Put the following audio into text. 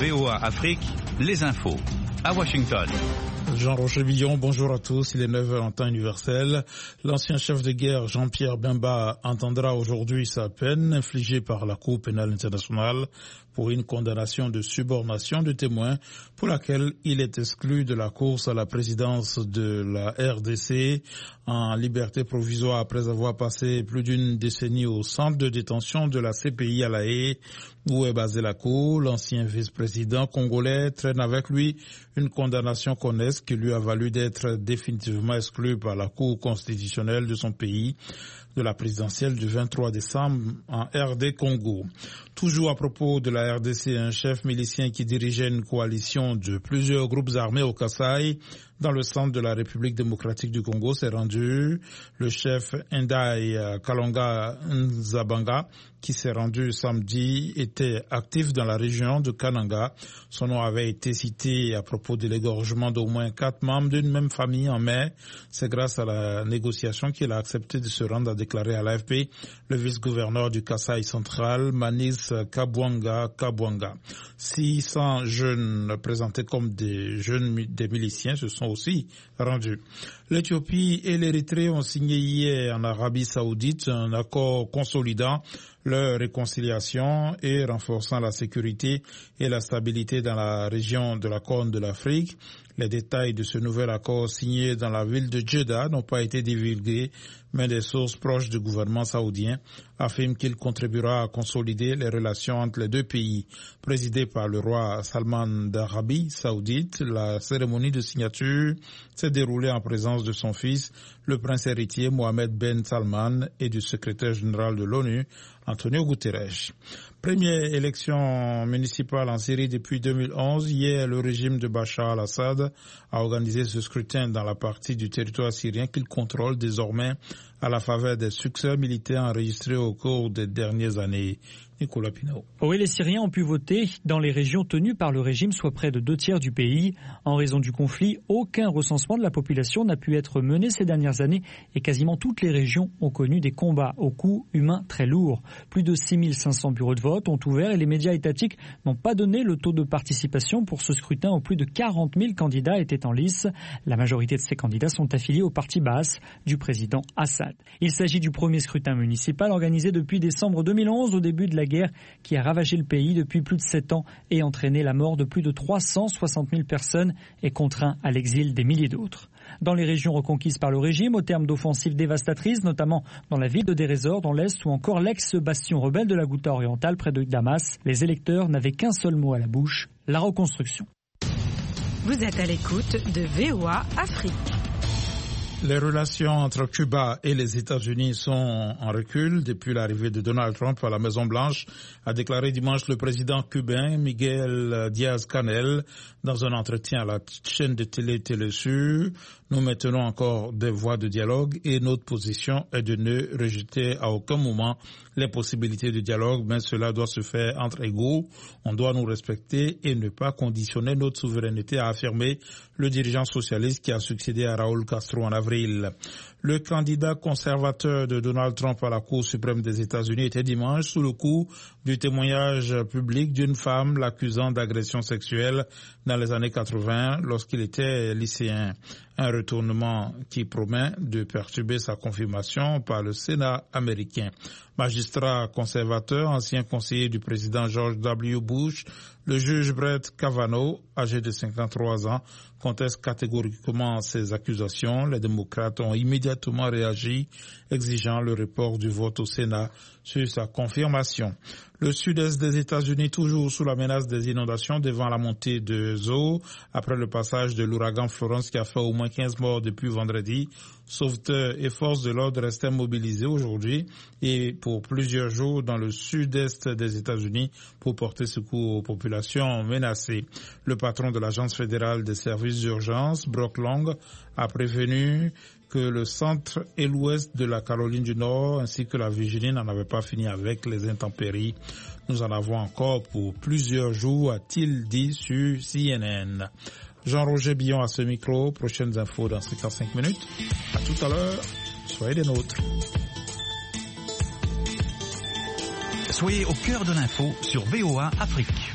VOA Afrique, les infos. À Washington. Jean-Roger Billon, bonjour à tous. Il est 9h en temps universel. L'ancien chef de guerre Jean-Pierre Bemba entendra aujourd'hui sa peine infligée par la Cour pénale internationale pour une condamnation de subornation de témoins pour laquelle il est exclu de la course à la présidence de la RDC en liberté provisoire après avoir passé plus d'une décennie au centre de détention de la CPI à La Haye où est basée la Cour. L'ancien vice-président congolais traîne avec lui une condamnation connaisse qui lui a valu d'être définitivement exclu par la Cour constitutionnelle de son pays de la présidentielle du 23 décembre en RD Congo. Toujours à propos de la RDC, un chef milicien qui dirigeait une coalition de plusieurs groupes armés au Kasaï, dans le centre de la République démocratique du Congo, s'est rendu. Le chef Ndai Kalonga Nzabanga, qui s'est rendu samedi, était actif dans la région de Kananga. Son nom avait été cité à propos de l'égorgement d'au moins 4 membres d'une même famille en mai. C'est grâce à la négociation qu'il a accepté de se rendre, a déclaré à l'AFP le vice-gouverneur du Kasaï central, Manis Kabwanga. 600 jeunes présentés comme des miliciens se sont aussi rendus. L'Éthiopie et l'Érythrée ont signé hier en Arabie Saoudite un accord consolidant leur réconciliation et renforçant la sécurité et la stabilité dans la région de la Corne de l'Afrique. Les détails de ce nouvel accord signé dans la ville de Jeddah n'ont pas été divulgués, mais des sources proches du gouvernement saoudien affirment qu'il contribuera à consolider les relations entre les deux pays. Présidé par le roi Salman d'Arabie Saoudite, la cérémonie de signature s'est déroulée en présence de son fils, le prince héritier Mohamed Ben Salman, et du secrétaire général de l'ONU, Antonio Guterres. Première élection municipale en Syrie depuis 2011. Hier, le régime de Bachar al-Assad a organisé ce scrutin dans la partie du territoire syrien qu'il contrôle désormais à la faveur des succès militaires enregistrés au cours des dernières années. Nicolas Pinault. Oui, les Syriens ont pu voter dans les régions tenues par le régime, soit près de 2/3 du pays. En raison du conflit, aucun recensement de la population n'a pu être mené ces dernières années et quasiment toutes les régions ont connu des combats au coût humain très lourd. Plus de 6500 bureaux de vote ont ouvert et les médias étatiques n'ont pas donné le taux de participation pour ce scrutin où plus de 40 000 candidats étaient en lice. La majorité de ces candidats sont affiliés au parti Baas du président Assad. Il s'agit du premier scrutin municipal organisé depuis décembre 2011, au début de la guerre qui a ravagé le pays depuis plus de 7 ans et entraîné la mort de plus de 360 000 personnes et contraint à l'exil des milliers d'autres. Dans les régions reconquises par le régime, au terme d'offensives dévastatrices, notamment dans la ville de Deir ez-Zor, dans l'Est, ou encore l'ex-bastion rebelle de la Ghouta orientale près de Damas, les électeurs n'avaient qu'un seul mot à la bouche, la reconstruction. Vous êtes à l'écoute de VOA Afrique. Les relations entre Cuba et les États-Unis sont en recul depuis l'arrivée de Donald Trump à la Maison-Blanche, a déclaré dimanche le président cubain Miguel Díaz-Canel dans un entretien à la chaîne de télé Telesur. Nous maintenons encore des voies de dialogue et notre position est de ne rejeter à aucun moment les possibilités de dialogue, mais cela doit se faire entre égaux. On doit nous respecter et ne pas conditionner notre souveraineté, a affirmé le dirigeant socialiste qui a succédé à Raúl Castro en avril. Le candidat conservateur de Donald Trump à la Cour suprême des États-Unis était dimanche sous le coup du témoignage public d'une femme l'accusant d'agression sexuelle dans les années 80 lorsqu'il était lycéen. Un retournement qui promet de perturber sa confirmation par le Sénat américain. Magistrat conservateur, ancien conseiller du président George W. Bush, le juge Brett Kavanaugh, âgé de 53 ans, conteste catégoriquement ces accusations. Les démocrates ont immédiatement réagi, exigeant le report du vote au Sénat sur sa confirmation. Le sud-est des États-Unis, toujours sous la menace des inondations devant la montée des eaux, après le passage de l'ouragan Florence qui a fait au moins 15 morts depuis vendredi. Sauveteurs et forces de l'ordre restaient mobilisés aujourd'hui et pour plusieurs jours dans le sud-est des États-Unis pour porter secours aux populations menacées. Le patron de l'Agence fédérale des services d'urgence, Brock Long, a prévenu que le centre et l'ouest de la Caroline du Nord ainsi que la Virginie n'en avaient pas fini avec les intempéries. Nous en avons encore pour plusieurs jours, a-t-il dit sur CNN. Jean-Roger Billon à ce micro. Prochaines infos dans 55 minutes. À tout à l'heure. Soyez des nôtres. Soyez au cœur de l'info sur VOA Afrique.